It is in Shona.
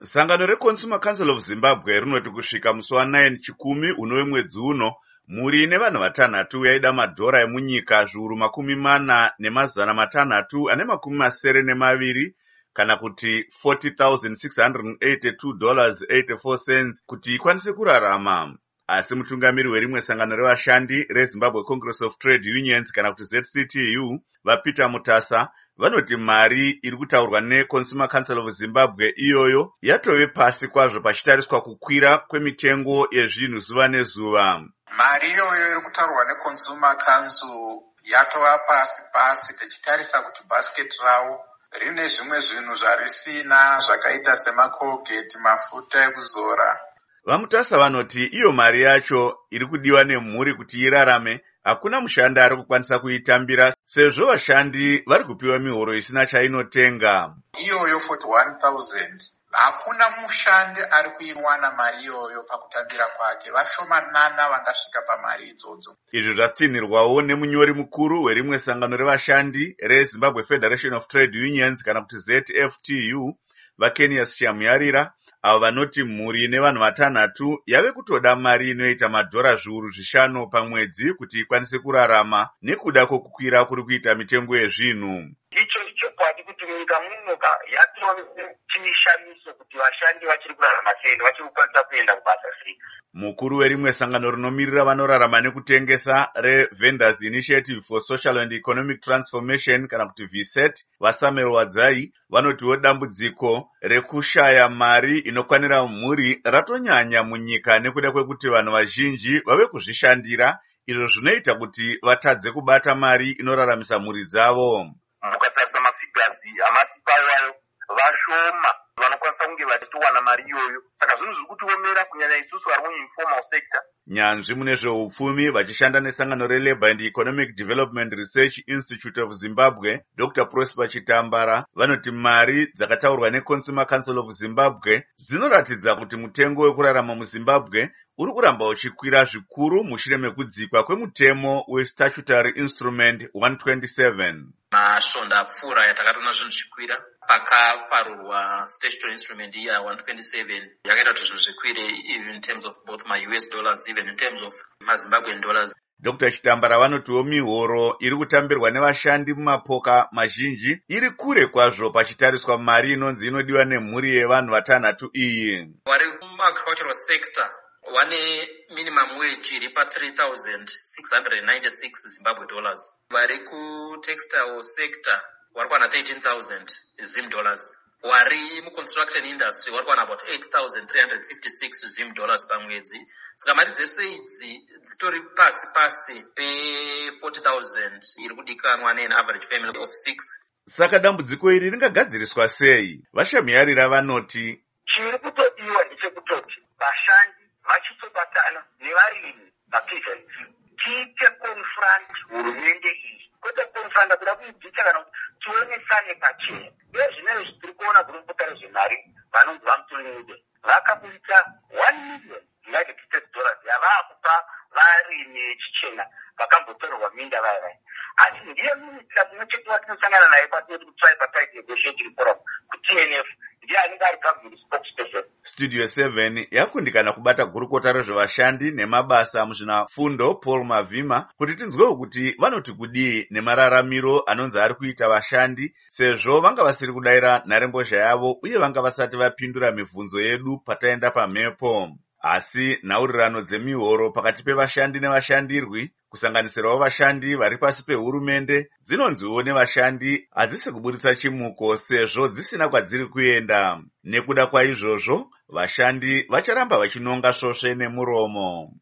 Sangano reConsumer Council of Zimbabwe rinoti kusvika musi wa9 chikumi unove mwedzi uno, mhuri ine vanhu vatanhatu yaida madhora emunyika zviuru 4,602 kana kuti $40,682.84 kuti ikwanise kurarama. Asi mutungamiri werimwe sangano revashandi reZimbabwe Congress of Trade Unions kana kuti ZCTU, vaPeter Mutasa, vanoti mari iri kutaurwa neConsumer Council of Zimbabwe iyoyo yatove pasi kwazvo pachitariswa kukwira kwemitengo yezvinhu zuva nezuva. Mari iyoyo iri kutaurwa neConsumer Council yatova pasi tichitarisa kuti basket rawo rine zvimwe zvinhu zvarisina zvakaita semakolgate, mafuta ekuzora. VaMutasa vanoti iyo mari yacho iri kudiwa nemhuri kuti irarame, hakuna mushandi ari kukwanisa kuitambira sezvo vashandi vari kupiwa mihoro isina chainotenga. Iyoyo 41,000 hakuna mushandi ari kuiwana mari iyoyo pakutambira kwake, vashomanana vangasvika pamari idzodzo. Izvi zvatsinirwawo nemunyori mukuru werimwe sangano revashandi reZimbabwe Federation of Trade Unions kana kuti ZFTU, vaKenias Shamuyarira, avo vanoti mhuri nevanhu vatanhatu yave kutoda mari inoita madhora zviuru 5 pamwedzi kuti ikwanise kurarama nekuda kwokukwira kuri kuita mitengo yezvinhu. Icho chokwadi kuti munyika muno yatova chimishamiso kuti vashandi vachiri kurarama sei, vachiri kukwanisa kuenda kubasa sei. Mukuru werimwe sangano rinomirira vanorarama nekutengesa reVendors Initiative for Social and Economic Transformation kana kuti VSET, vaSamuel Wadzai, vanotiwo dambudziko rekushaya mari inokwanira mhuri ratonyanya munyika nekuda kwekuti vanhu vazhinji vave kuzvishandira, izvo zvinoita kuti vatadze kubata mari inoraramisa mhuri dzavo. Mukatarisa mafigasi amatipawayo vashoma vanokwanisa kunge vachitowana mari iyoyo, saka zvinhu zviri kutiomera kunyanya isusu vari muinformal sector. Nyanzvi mune zveupfumi vachishanda nesangano reLabour and Economic Development Research Institute of Zimbabwe, Dr. Prosper Chitambara, vanoti mari dzakataurwa neConsumer Council of Zimbabwe dzinoratidza kuti mutengo wekurarama muZimbabwe uri kuramba uchikwira zvikuru mushure mekudzikwa kwemutemo weStatutory Instrument 127. Masvonda apfuura yatakatoona zvinhu zvikwira pakaparurwa Statutory Instrument iya 127 yakaita kuti zvinhu zvikwire even in terms of both US dollars, even in terms of Zimbabwean dollars. Dr. Chitambara vanotiwo mihoro iri kutambirwa nevashandi mumapoka mazhinji iri kure kwazvo pachitariswa mari inonzi inodiwa nemhuri yevanhu vatanhatu iyi. Vari muagricultural sector vane minimum wage iri pa$3,696 Zimbabwe dollars. Vari kutextile sector vari kuwana $13,000 dollars. Wari muconstruction industry vari kuwana about $8,356 dollars pamwedzi. Saka mari dzese idzi dzitori pasi pe $40,000 iri kudikanwa ne average family of 6. Saka dambudziko iri ringagadziriswa sei? Vashamuyarira vanoti chiri kutodiwa ndechekutoti vashandi vachitobatana nevarimi mapeasants tiite confront hurumende iyi, kwete confront kuda kuidzita kana tionesane pachena. Zvinezvi tiri kuona guruputa rezvenhare vanonzi vaMutonimude vakaburitsa $1 million yavaakupa varimi vechichena vakambotorerwa minda vaya. Asi ndiye minisita mumwe chete watinosangana naye patinoti kutripartite negotiating forum kuTNF, ndiye anenge ari government spokesperson. Studio 7 yakundikana kubata gurukota rezvevashandi nemabasa muzvinafundo Paul Mavhima kuti tinzwewo kuti vanoti kudii nemararamiro anonzi ari kuita vashandi, sezvo vanga vasiri kudayira nharembozha yavo uye vanga vasati vapindura mibvunzo yedu pataenda pamhepo. Asi nhaurirano dzemihoro pakati pevashandi nevashandirwi, kusanganisirawo vashandi vari pasi pehurumende, dzinonziwo nevashandi hadzisi kuburitsa chimuko sezvo dzisina kwadziri kuenda. Nekuda kwaizvozvo, vashandi vacharamba vachinonga svosve nemuromo.